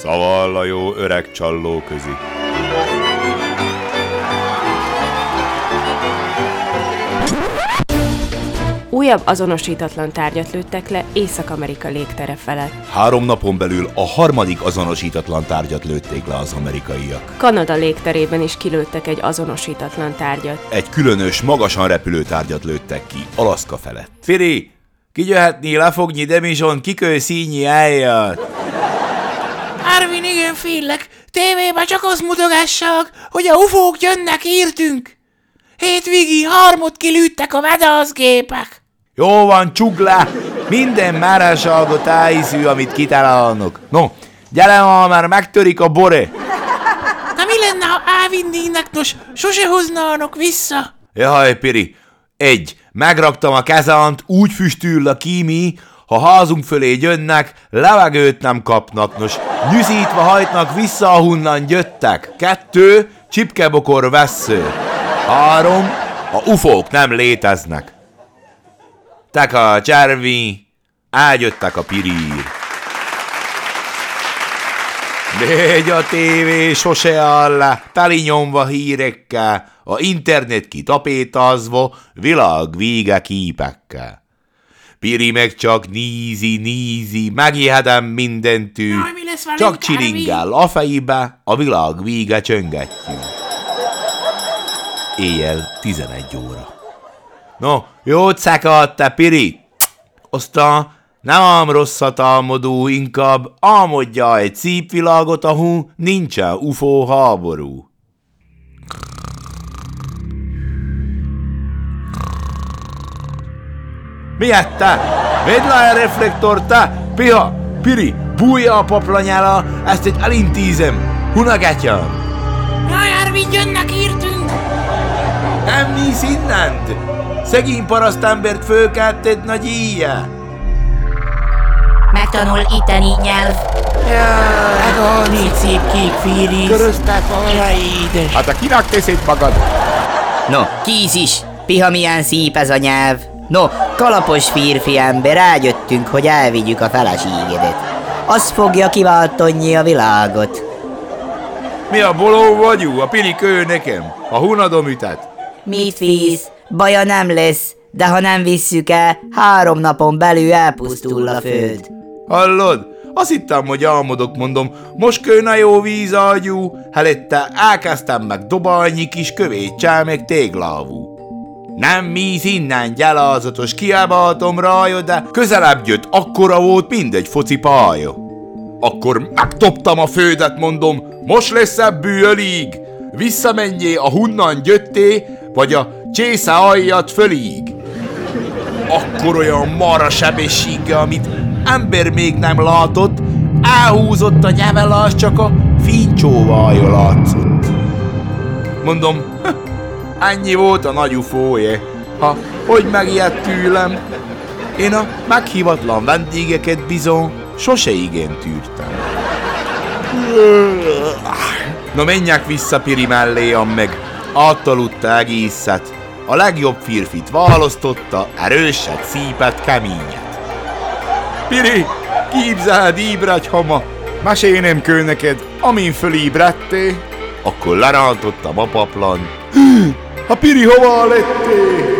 Szavall a jó öreg csalló közi. Újabb azonosítatlan tárgyat lőttek le Észak-Amerika légtere felett. 3 napon belül a harmadik azonosítatlan tárgyat lőtték le az amerikaiak. Kanada légterében is kilőttek egy azonosítatlan tárgyat. Egy különös, magasan repülő tárgyat lőttek ki, Alaszka felett. Firi, kigyöhetni, lefogni, demizson, kikő színyi eljött. Arvin, igen, félek. Tévében csak azt mutogassak, hogy a ufók jönnek, írtünk. Hétvégig 3 kilőttek a vadászgépek. Jó van, csukd le! Minden márásalgot ájszű, amit kitalálnak. No, gyere már megtörik a bore. Na mi lenne, ha elvinnének, nos, sose hoznának vissza? Jaj, Piri, 1. Megraktam a kezant, úgy füstül a kími, ha házunk fölé jönnek, levegőt nem kapnak, nos, nyűszítve hajtnak vissza, ahonnan jöttek. 2. Csipkebokor vessző. 3. A ufók nem léteznek. Taka, Csárvi, eljöttek a pirír. 4. A tévé sose áll le, teli nyomva hírekkel, a internet kitapétazva, világ vége képekkel. Piri meg csak nízi, megijedem mindentű, csak csiringál a fejébe, a világ vége csöngetjük. Éjjel 11 óra. No, jót szakadt te, Piri! Aztán nem ám rosszat álmodó, inkább álmodja egy szép világot, ahol nincsen UFO háború. Miért te? Vedd le a reflektort, te! Piha! Piri! Bújja a paplanyára, ezt egy elintézem! Hunagátyám! Jaj, Arvin, jönnek, írtünk. Nem néz innent! Szegény parasztembert fölkeltett nagy íjjel! Megtanul itteni nyelv. Jaj, négy szép kék fíriz. Köröztek valaid. Hát a kinek teszed magad? No, kíz is. Piha, milyen szép ez a nyelv. No, kalapos férfi ember, rájöttünk, hogy elvigyük a feleségedet. Az fogja kiváltani a világot. Mi a boló vagyú? A Piri kő nekem. A hunadom ütet. Mit félsz? Baja nem lesz, de ha nem visszük el, 3 napon belül elpusztul a föld. Hallod? Azt hittem, hogy álmodok, mondom, most kőne jó vízágyú, helette elkezdtem meg dobálni kis kövécsel, meg téglávú. Nem mész innen, gyalázatos, kiabáltam rája, de közelebb jött, akkora volt, mint egy focipálya. Akkor megtoptam a földet, mondom, most lesz ebből elég. Visszamenjé a hunnan jötté, vagy a csésze aljat fölíg. Akkor olyan marha sebességgel, amit ember még nem látott, elhúzott a nyelvelás, csak a fincsóvája látszott. Mondom, ennyi volt a nagy ufóje, ha hogy megijedt tőlem. Én a meghívatlan vendégeket bizony sose igen tűrtem. Na menjek vissza Piri melléam meg, átaludta egészet. A legjobb férfit választotta, erőset, szípet, keményet. Piri, képzeld, ébredj, ha ma mesélnem kell neked, amin fölébredtél. Akkor lerántottam a paplan. Ha Piri, hová lettél?